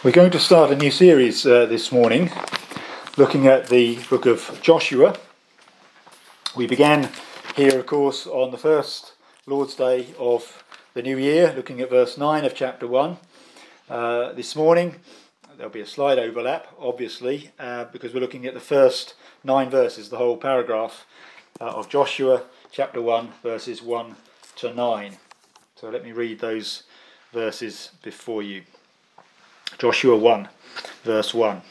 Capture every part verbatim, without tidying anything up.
We're going to start a new series uh, this morning, looking at the book of Joshua. We began here, of course, on the first Lord's Day of the new year, looking at verse nine of chapter one. Uh, this morning, there'll be a slide overlap, obviously, uh, because we're looking at the first nine verses, the whole paragraph uh, of Joshua chapter one, verses one to nine. So let me read those verses before you. Joshua one, verse one.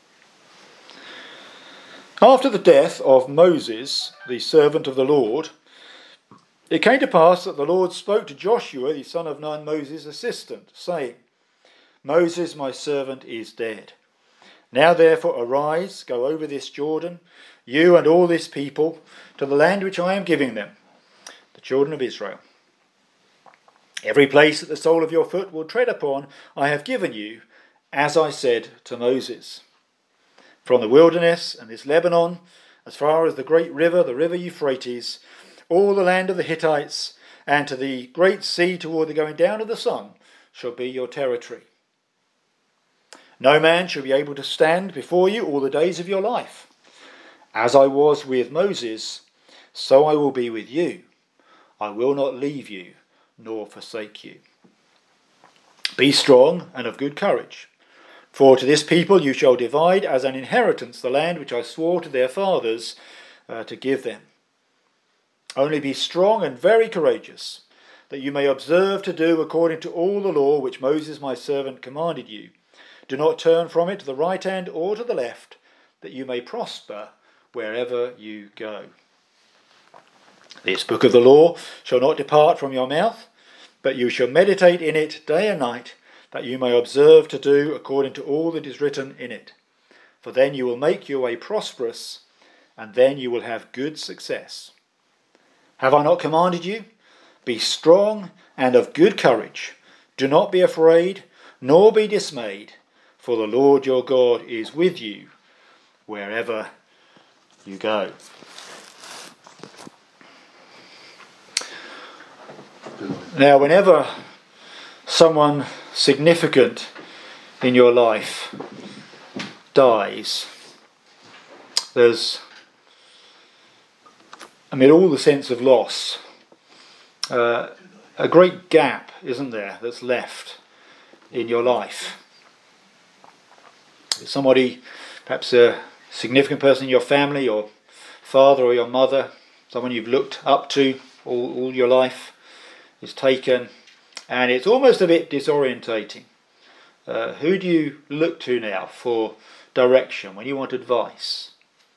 After the death of Moses, the servant of the Lord, it came to pass that the Lord spoke to Joshua, the son of Nun, Moses' assistant, saying, Moses, my servant, is dead. Now therefore arise, go over this Jordan, you and all this people, to the land which I am giving them, the children of Israel. Every place that the sole of your foot will tread upon, I have given you, as I said to Moses. From the wilderness and this Lebanon, as far as the great river, the river Euphrates, all the land of the Hittites, and to the great sea toward the going down of the sun, shall be your territory. No man shall be able to stand before you all the days of your life. As I was with Moses, so I will be with you. I will not leave you, nor forsake you. Be strong and of good courage. For to this people you shall divide as an inheritance the land which I swore to their fathers uh, to give them. Only be strong and very courageous, that you may observe to do according to all the law which Moses my servant commanded you. Do not turn from it to the right hand or to the left, that you may prosper wherever you go. This book of the law shall not depart from your mouth, but you shall meditate in it day and night, that you may observe to do according to all that is written in it. For then you will make your way prosperous, and then you will have good success. Have I not commanded you? Be strong and of good courage. Do not be afraid, nor be dismayed, for the Lord your God is with you wherever you go. Now, whenever someone significant in your life dies, there's, amid all the sense of loss, uh, a great gap, isn't there, that's left in your life. Somebody, perhaps a significant person in your family, your father or your mother, someone you've looked up to all, all your life, is taken, and it's almost a bit disorientating. Uh, who do you look to now for direction when you want advice?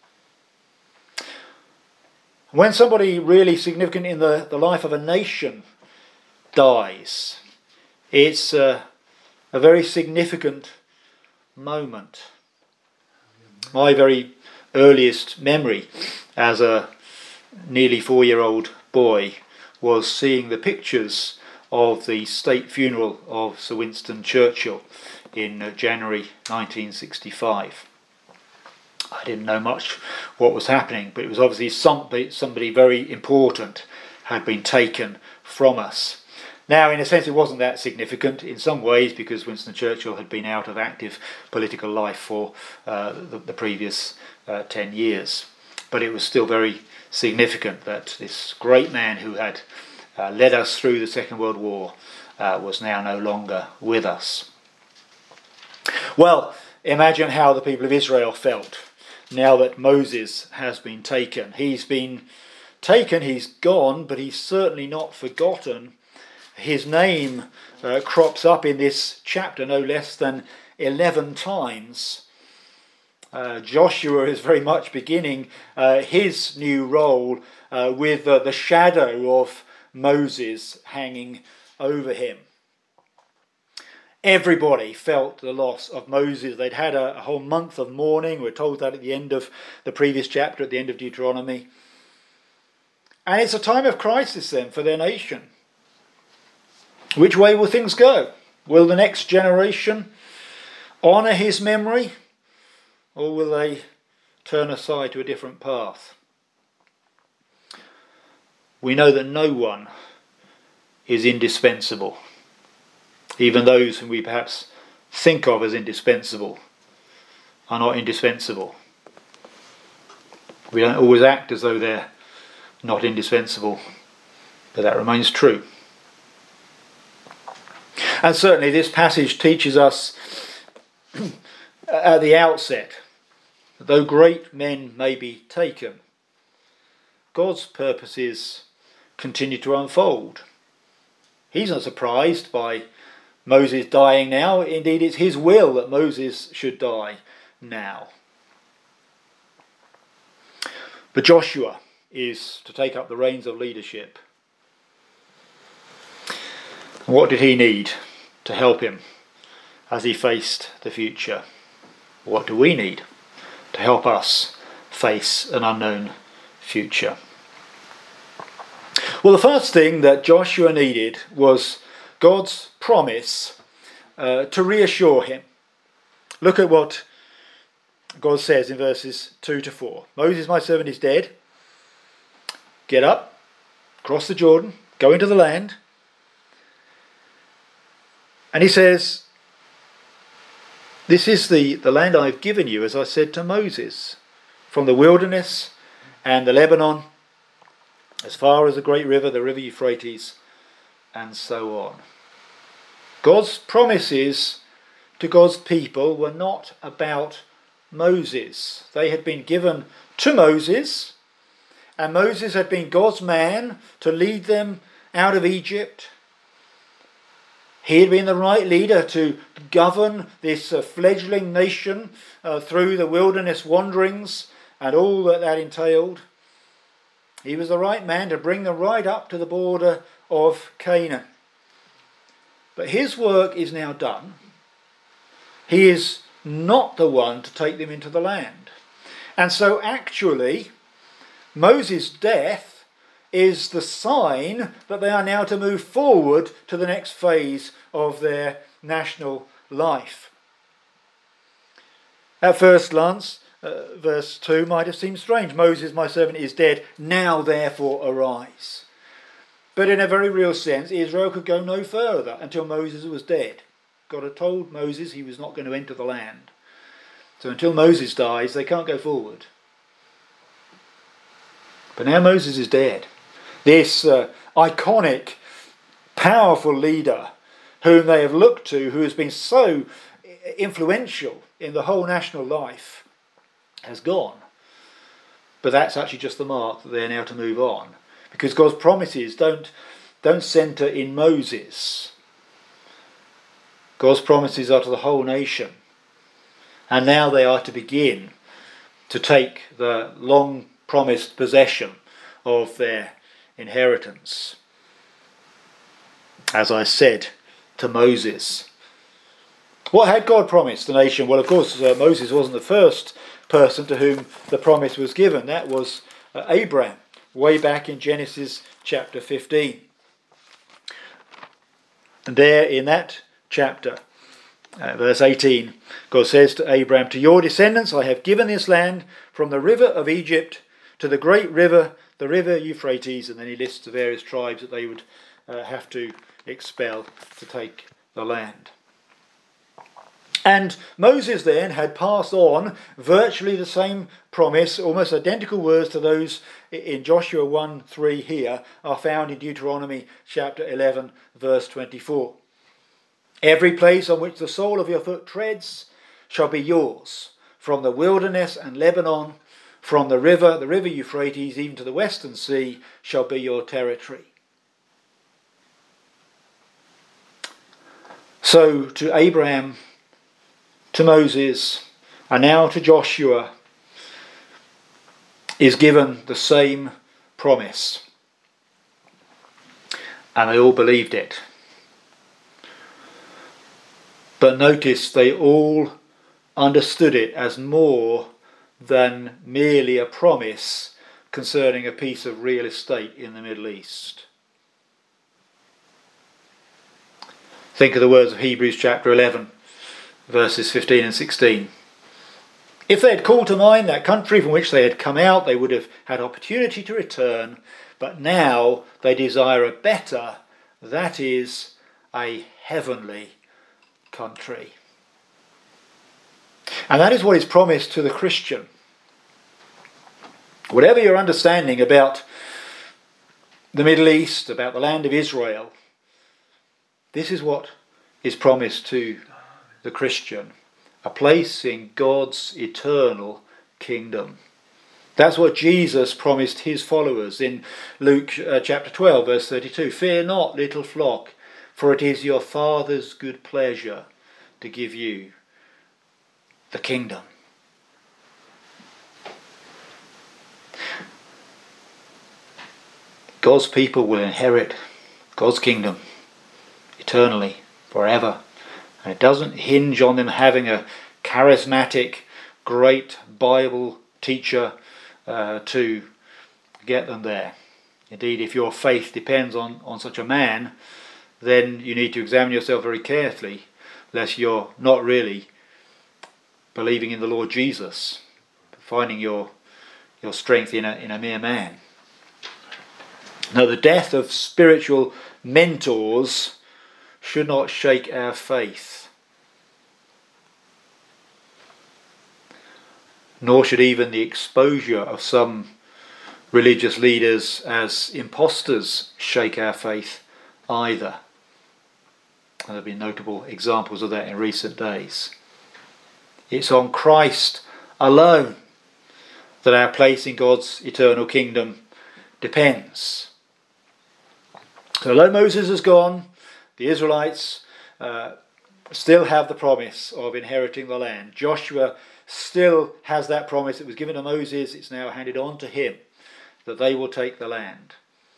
When somebody really significant in the, the life of a nation dies, it's uh, a very significant moment. My very earliest memory as a nearly four-year-old boy was seeing the pictures of the state funeral of Sir Winston Churchill in uh, January nineteen sixty-five. I didn't know much what was happening, but it was obviously somebody, somebody very important had been taken from us. Now, in a sense, it wasn't that significant in some ways, because Winston Churchill had been out of active political life for uh, the, the previous uh, ten years. But it was still very significant that this great man who had uh, led us through the Second World War uh, was now no longer with us. Well, imagine how the people of Israel felt now that Moses has been taken. He's been taken, he's gone, but he's certainly not forgotten. His name uh, crops up in this chapter no less than eleven times. Uh, Joshua is very much beginning uh, his new role uh, with uh, the shadow of Moses hanging over him. Everybody felt the loss of Moses. They'd had a, a whole month of mourning. We're told that at the end of the previous chapter, at the end of Deuteronomy. And it's a time of crisis then for their nation. Which way will things go? Will the next generation honour his memory? Or will they turn aside to a different path? We know that no one is indispensable. Even those whom we perhaps think of as indispensable are not indispensable. We don't always act as though they're not indispensable, but that remains true. And certainly this passage teaches us at the outset that though great men may be taken, God's purposes continue to unfold. He's not surprised by Moses dying now. Indeed, it's his will that Moses should die now. But Joshua is to take up the reins of leadership. What did he need to help him as he faced the future? What do we need to help us face an unknown future? Well, the first thing that Joshua needed was God's promise uh, to reassure him. Look at what God says in verses two to four. Moses, my servant, is dead. Get up, cross the Jordan, go into the land. And he says, this is the, the land I've given you, as I said to Moses, from the wilderness and the Lebanon, as far as the great river, the river Euphrates, and so on. God's promises to God's people were not about Moses. They had been given to Moses, and Moses had been God's man to lead them out of Egypt. He had been the right leader to govern this uh, fledgling nation uh, through the wilderness wanderings and all that that entailed. He was the right man to bring them right up to the border of Canaan. But his work is now done. He is not the one to take them into the land. And so actually, Moses' death is the sign that they are now to move forward to the next phase of their national life. At first glance, uh, verse two might have seemed strange. Moses, my servant, is dead. Now therefore arise. But in a very real sense, Israel could go no further until Moses was dead. God had told Moses he was not going to enter the land. So until Moses dies, they can't go forward. But now Moses is dead. This uh, iconic, powerful leader whom they have looked to, who has been so influential in the whole national life, has gone. But that's actually just the mark that they're now to move on. Because God's promises don't, don't centre in Moses. God's promises are to the whole nation. And now they are to begin to take the long promised possession of their inheritance. As I said to Moses. What had God promised the nation? Well, of course, uh, Moses wasn't the first person to whom the promise was given. That was uh, Abraham, way back in Genesis chapter fifteen. And there in that chapter, uh, verse eighteen, God says to Abraham, to your descendants I have given this land from the river of Egypt to the great river, the river Euphrates, and then he lists the various tribes that they would uh, have to expel to take the land. And Moses then had passed on virtually the same promise, almost identical words to those in Joshua one three here are found in Deuteronomy chapter eleven verse twenty-four. Every place on which the sole of your foot treads shall be yours, from the wilderness and Lebanon, from the river, the river Euphrates, even to the western sea, shall be your territory. So to Abraham, to Moses, and now to Joshua is given the same promise. And they all believed it. But notice they all understood it as more than merely a promise concerning a piece of real estate in the Middle East. Think of the words of Hebrews chapter eleven, verses fifteen and sixteen. If they had called to mind that country from which they had come out, they would have had opportunity to return, but now they desire a better, that is, a heavenly country. And that is what is promised to the Christian. Whatever your understanding about the Middle East, about the land of Israel, this is what is promised to the Christian. A place in God's eternal kingdom. That's what Jesus promised his followers in Luke uh, chapter twelve, verse thirty-two. Fear not, little flock, for it is your Father's good pleasure to give you the kingdom. God's people will inherit God's kingdom eternally, forever. And it doesn't hinge on them having a charismatic, great Bible teacher uh, to get them there. Indeed, if your faith depends on, on such a man, then you need to examine yourself very carefully, lest you're not really believing in the Lord Jesus, finding your your strength in a, in a mere man. Now, the death of spiritual mentors should not shake our faith. Nor should even the exposure of some religious leaders as impostors shake our faith either. And there have been notable examples of that in recent days. It's on Christ alone that our place in God's eternal kingdom depends. So although Moses has gone, the Israelites uh, still have the promise of inheriting the land. Joshua still has that promise that was given to Moses. It's now handed on to him, that they will take the land.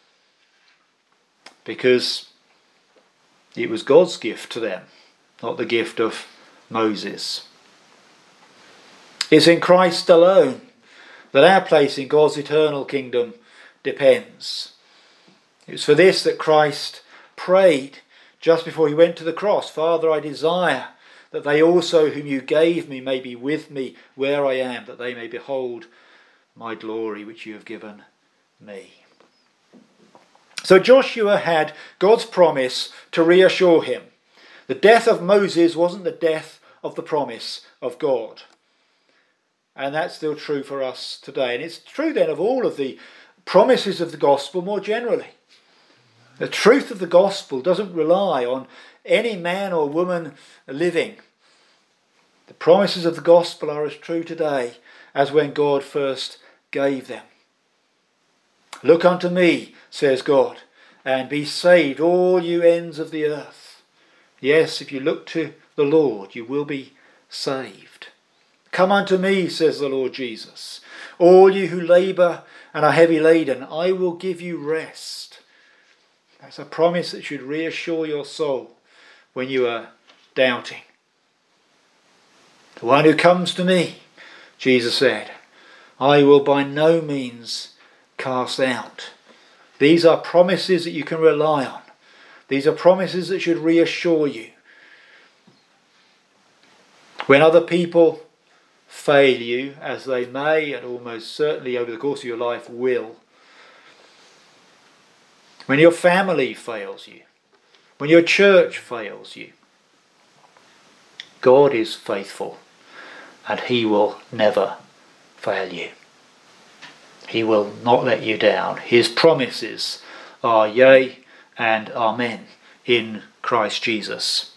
Because it was God's gift to them, not the gift of Moses. It's in Christ alone that our place in God's eternal kingdom depends. It was for this that Christ prayed just before he went to the cross. Father, I desire that they also whom you gave me may be with me where I am, that they may behold my glory which you have given me. So Joshua had God's promise to reassure him. The death of Moses wasn't the death of the promise of God. And that's still true for us today. And it's true then of all of the promises of the gospel more generally. The truth of the gospel doesn't rely on any man or woman living. The promises of the gospel are as true today as when God first gave them. Look unto me, says God, and be saved, all you ends of the earth. Yes, if you look to the Lord, you will be saved. Come unto me, says the Lord Jesus, all you who labour and are heavy laden, I will give you rest. That's a promise that should reassure your soul when you are doubting. The one who comes to me, Jesus said, I will by no means cast out. These are promises that you can rely on. These are promises that should reassure you. When other people fail you, as they may and almost certainly over the course of your life will, when your family fails you, when your church fails you, God is faithful and he will never fail you. He will not let you down. His promises are yea and amen in Christ Jesus.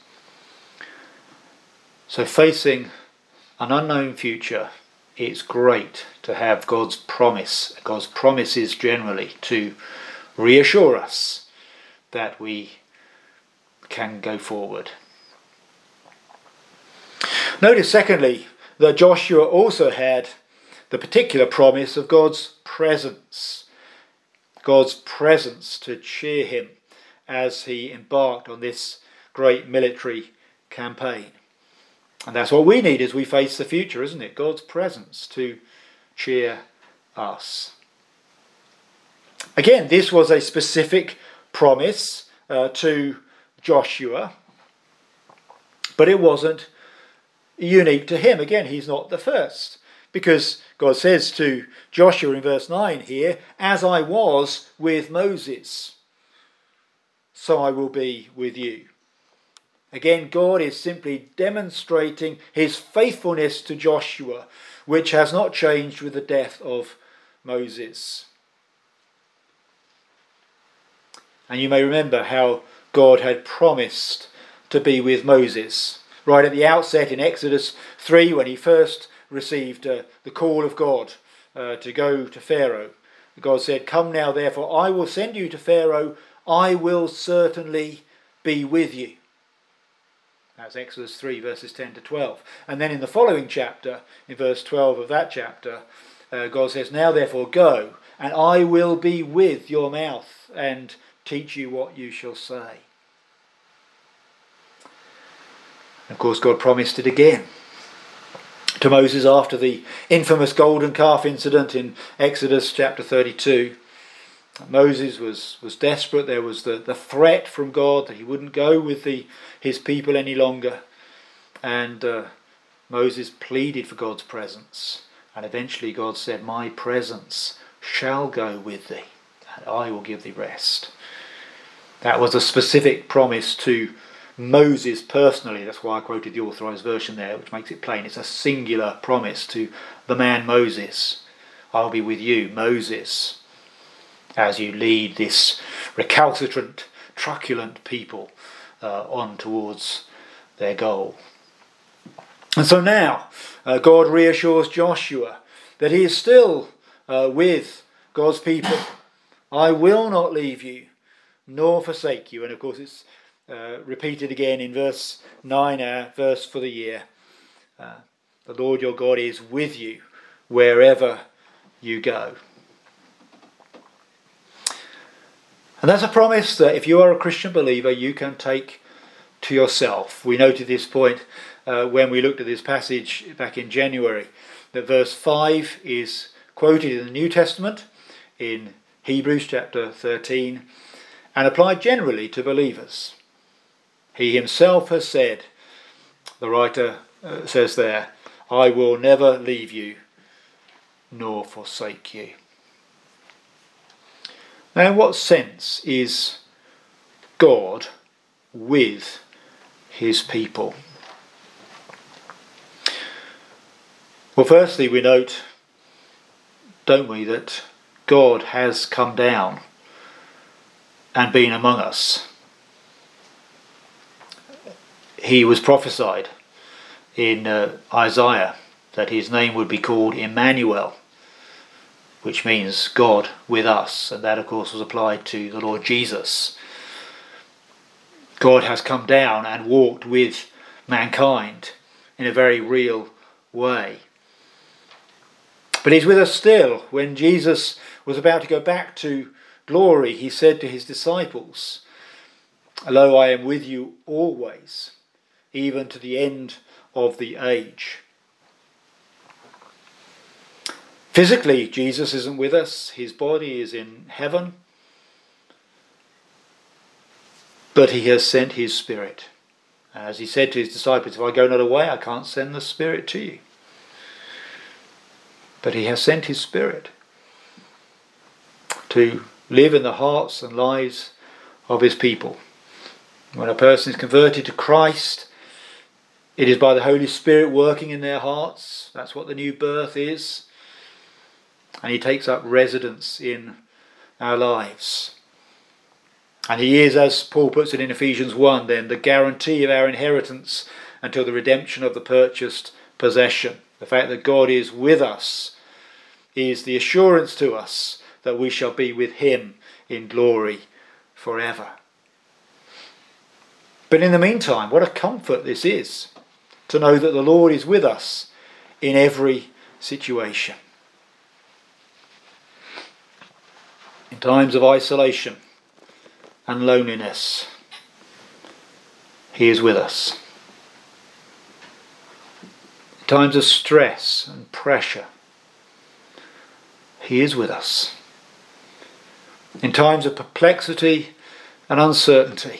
So facing an unknown future, it's great to have God's promise, God's promises generally, to reassure us that we can go forward. Notice, secondly, that Joshua also had the particular promise of God's presence. God's presence to cheer him as he embarked on this great military campaign. And that's what we need as we face the future, isn't it? God's presence to cheer us. Again, this was a specific promise uh, to Joshua, but it wasn't unique to him. Again, he's not the first, because God says to Joshua in verse nine here, as I was with Moses, so I will be with you. Again, God is simply demonstrating his faithfulness to Joshua, which has not changed with the death of Moses. And you may remember how God had promised to be with Moses. Right at the outset in Exodus three, when he first received uh, the call of God uh, to go to Pharaoh, God said, "Come now, therefore, I will send you to Pharaoh. I will certainly be with you." That's Exodus three, verses ten to twelve. And then in the following chapter, in verse twelve of that chapter, uh, God says, "Now therefore go, and I will be with your mouth and teach you what you shall say." Of course, God promised it again to Moses after the infamous golden calf incident in Exodus chapter thirty-two. Moses was, was desperate. There was the, the threat from God that he wouldn't go with the, his people any longer. And uh, Moses pleaded for God's presence. And eventually God said, "My presence shall go with thee, and I will give thee rest." That was a specific promise to Moses personally. That's why I quoted the authorised version there, which makes it plain. It's a singular promise to the man Moses. "I'll be with you, Moses, as you lead this recalcitrant, truculent people uh, on towards their goal." And so now uh, God reassures Joshua that he is still uh, with God's people. "I will not leave you nor forsake you." And of course it's uh, repeated again in verse nine, our verse for the year. Uh, the Lord your God is with you wherever you go. And that's a promise that if you are a Christian believer, you can take to yourself. We noted this point uh, when we looked at this passage back in January, that verse five is quoted in the New Testament in Hebrews chapter thirteen and applied generally to believers. He himself has said, the writer uh, says there, "I will never leave you nor forsake you." Now, in what sense is God with his people? Well, firstly, we note, don't we, that God has come down and been among us. He was prophesied in uh, Isaiah that his name would be called Emmanuel, which means God with us, and that of course was applied to the Lord Jesus. God has come down and walked with mankind in a very real way. But he's with us still. When Jesus was about to go back to glory, he said to his disciples, "Lo, I am with you always, even to the end of the age." Physically, Jesus isn't with us. His body is in heaven. But he has sent his Spirit. As he said to his disciples, "If I go not away, I can't send the Spirit to you." But he has sent his Spirit to live in the hearts and lives of his people. When a person is converted to Christ, it is by the Holy Spirit working in their hearts. That's what the new birth is. And he takes up residence in our lives. And he is, as Paul puts it in Ephesians one, then the guarantee of our inheritance until the redemption of the purchased possession. The fact that God is with us is the assurance to us that we shall be with him in glory forever. But in the meantime, what a comfort this is to know that the Lord is with us in every situation. In times of isolation and loneliness, he is with us. In times of stress and pressure, he is with us. In times of perplexity and uncertainty,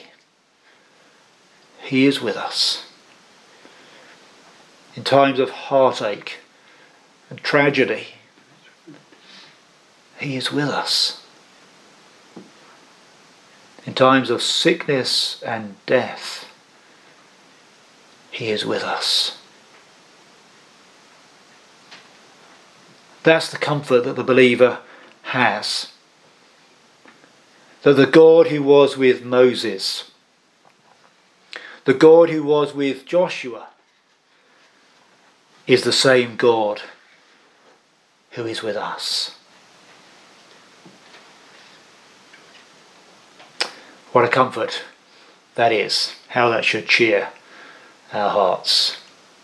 he is with us. In times of heartache and tragedy, he is with us. In times of sickness and death, he is with us. That's the comfort that the believer has. That the God who was with Moses, the God who was with Joshua, is the same God who is with us. What a comfort that is. How that should cheer our hearts.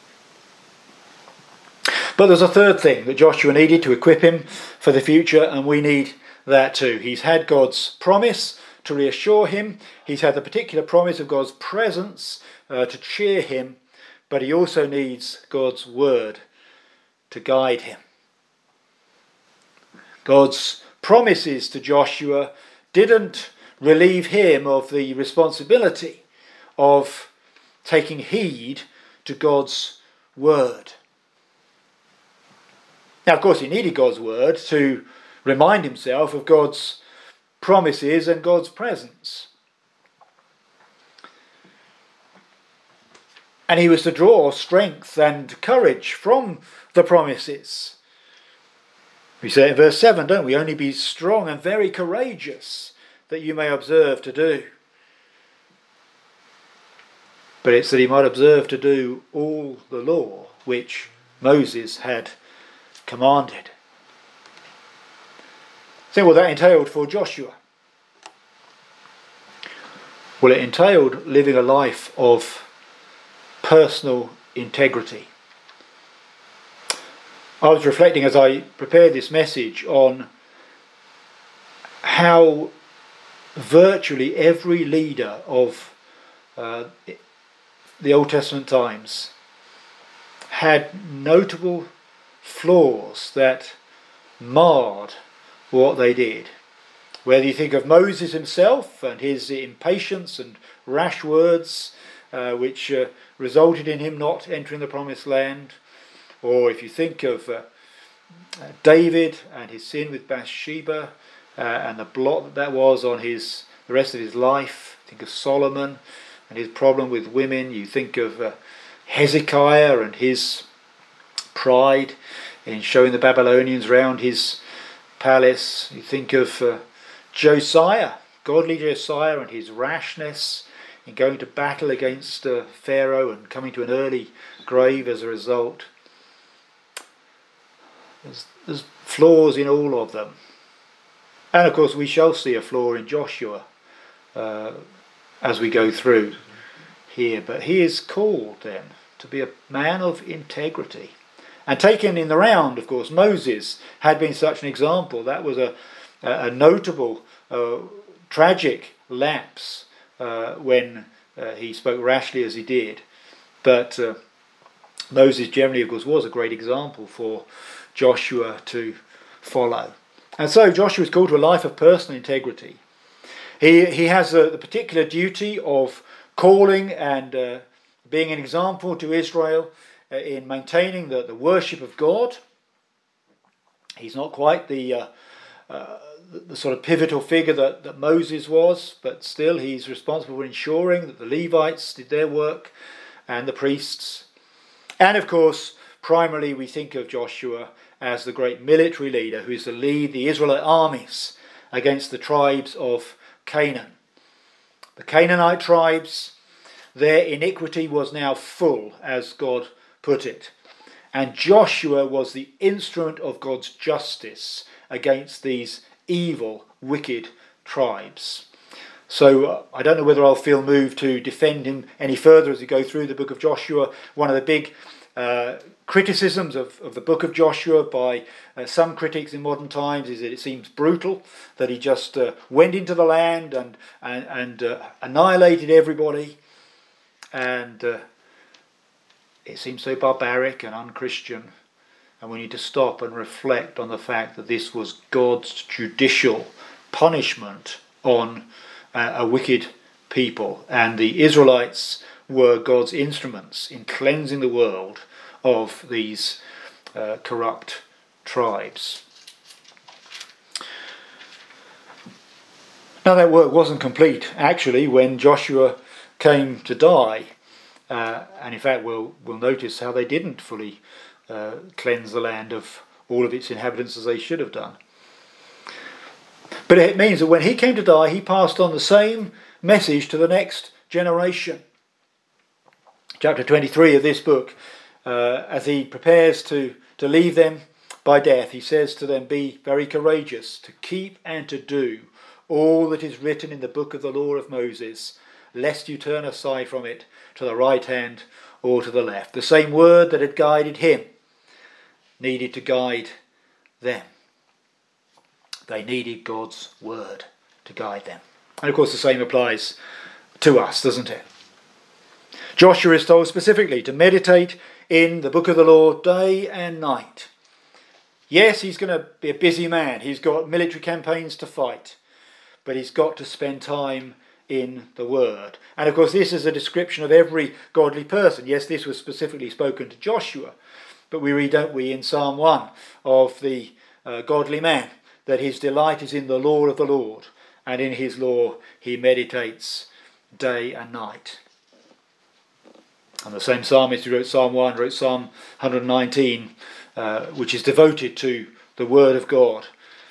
But there's a third thing that Joshua needed to equip him for the future, and we need that too. He's had God's promise to reassure him. He's had the particular promise of God's presence uh, to cheer him, but he also needs God's word to guide him. God's promises to Joshua didn't relieve him of the responsibility of taking heed to God's word. Now, of course, he needed God's word to remind himself of God's promises and God's presence. And he was to draw strength and courage from the promises. We say in verse seven, don't we? Only be strong and very courageous, that you may observe to do. But it's that he might observe to do all the law which Moses had commanded. So what that entailed for Joshua? Well, it entailed living a life of personal integrity. I was reflecting as I prepared this message on how virtually every leader of uh, the Old Testament times had notable flaws that marred what they did. Whether you think of Moses himself and his impatience and rash words, uh, which uh, resulted in him not entering the promised land, or if you think of uh, David and his sin with Bathsheba uh, and the blot that that was on his the rest of his life. Think of Solomon and his problem with women. You think of uh, Hezekiah and his pride in showing the Babylonians round his palace. You think of uh, Josiah, godly Josiah, and his rashness in going to battle against uh, Pharaoh and coming to an early grave as a result. There's, there's flaws in all of them. And of course we shall see a flaw in Joshua uh, as we go through here. But he is called then to be a man of integrity. And taken in the round, of course, Moses had been such an example. That was a, a notable, uh, tragic lapse uh, when uh, he spoke rashly as he did. But uh, Moses generally, of course, was a great example for Joshua to follow. And so Joshua is called to a life of personal integrity. He, he has uh, the particular duty of calling and uh, being an example to Israel in maintaining the, the worship of God. He's not quite the, uh, uh, the the sort of pivotal figure that, that Moses was, but still he's responsible for ensuring that the Levites did their work and the priests. And of course, primarily we think of Joshua as the great military leader who is to lead the Israelite armies against the tribes of Canaan. The Canaanite tribes, their iniquity was now full, as God put it. And Joshua was the instrument of God's justice against these evil, wicked tribes. So uh, I don't know whether I'll feel moved to defend him any further as we go through the book of Joshua. One of the big uh, criticisms of, of the book of Joshua by uh, some critics in modern times is that it seems brutal, that he just uh, went into the land and, and, and uh, annihilated everybody. And uh, it seems so barbaric and unchristian, and we need to stop and reflect on the fact that this was God's judicial punishment on uh, a wicked people, and the Israelites were God's instruments in cleansing the world of these uh, corrupt tribes. Now that work wasn't complete actually when Joshua came to die. Uh, and in fact, we'll, we'll notice how they didn't fully uh, cleanse the land of all of its inhabitants as they should have done. But it means that when he came to die, he passed on the same message to the next generation. Chapter twenty-three of this book, uh, as he prepares to, to leave them by death, he says to them, "Be very courageous, to keep and to do all that is written in the book of the law of Moses, lest you turn aside from it to the right hand or to the left." The same word that had guided him needed to guide them. They needed God's word to guide them. And of course the same applies to us, doesn't it? Joshua is told specifically to meditate in the book of the law day and night. Yes, he's going to be a busy man. He's got military campaigns to fight. But he's got to spend time in the word. And of course this is a description of every godly person. Yes, this was specifically spoken to Joshua. But we read, don't we, in Psalm one of the uh, godly man, that his delight is in the law of the Lord, and in his law he meditates day and night. And the same psalmist who wrote Psalm one wrote Psalm one nineteen, uh, which is devoted to the word of God,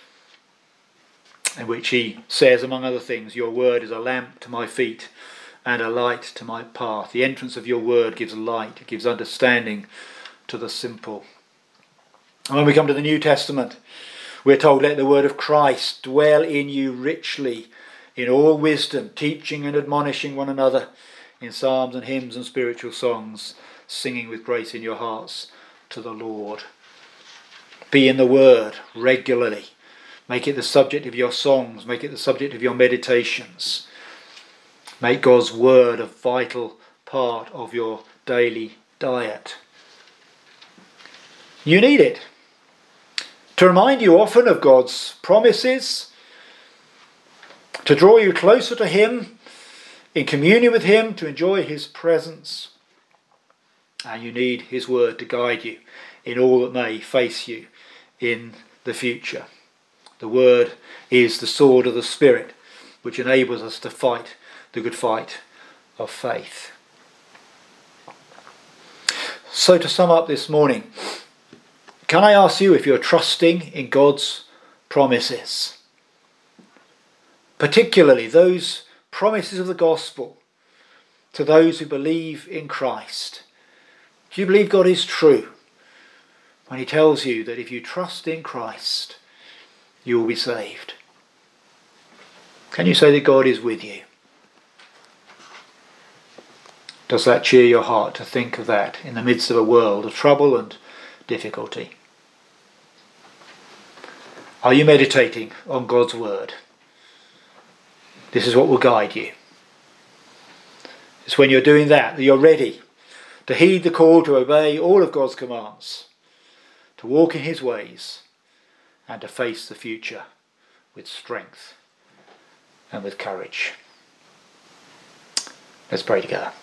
in which he says, among other things, "Your word is a lamp to my feet and a light to my path." The entrance of your word gives light, it gives understanding to the simple. And when we come to the New Testament, we're told, "Let the word of Christ dwell in you richly, in all wisdom, teaching and admonishing one another in psalms and hymns and spiritual songs, singing with grace in your hearts to the Lord." Be in the word regularly. Make it the subject of your songs. Make it the subject of your meditations. Make God's word a vital part of your daily diet. You need it to remind you often of God's promises, to draw you closer to him, in communion with him, to enjoy his presence. And you need his word to guide you in all that may face you in the future. The word is the sword of the Spirit, which enables us to fight the good fight of faith. So to sum up this morning, can I ask you if you're trusting in God's promises? Particularly those promises of the gospel to those who believe in Christ. Do you believe God is true when he tells you that if you trust in Christ, you will be saved? Can you say that God is with you? Does that cheer your heart to think of that in the midst of a world of trouble and difficulty? Are you meditating on God's word? This is what will guide you. It's when you're doing that that you're ready to heed the call to obey all of God's commands, to walk in his ways, and to face the future with strength and with courage. Let's pray together.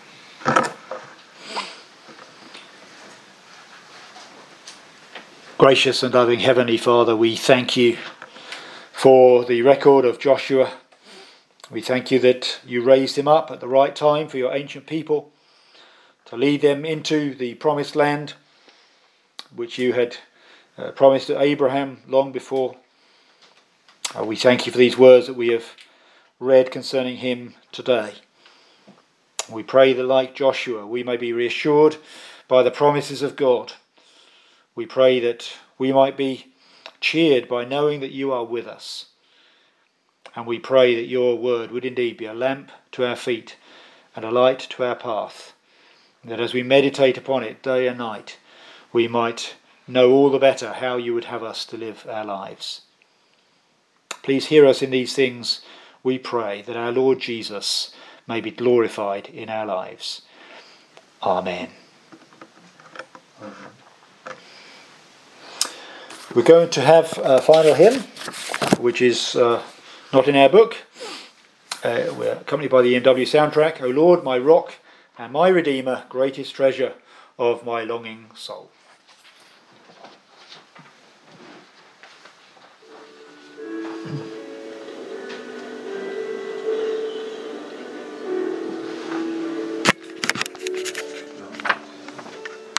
Gracious and loving Heavenly Father, we thank you for the record of Joshua. We thank you that you raised him up at the right time for your ancient people to lead them into the promised land which you had uh, promised to Abraham long before. Uh, we thank you for these words that we have read concerning him today. We pray that, like Joshua, we may be reassured by the promises of God. We pray that we might be cheered by knowing that you are with us. And we pray that your word would indeed be a lamp to our feet and a light to our path. That as we meditate upon it day and night, we might know all the better how you would have us to live our lives. Please hear us in these things, we pray, that our Lord Jesus may be glorified in our lives. Amen. We're going to have a final hymn, which is uh, not in our book. Uh, we're accompanied by the E M W soundtrack, O Lord, my rock and my redeemer, greatest treasure of my longing soul.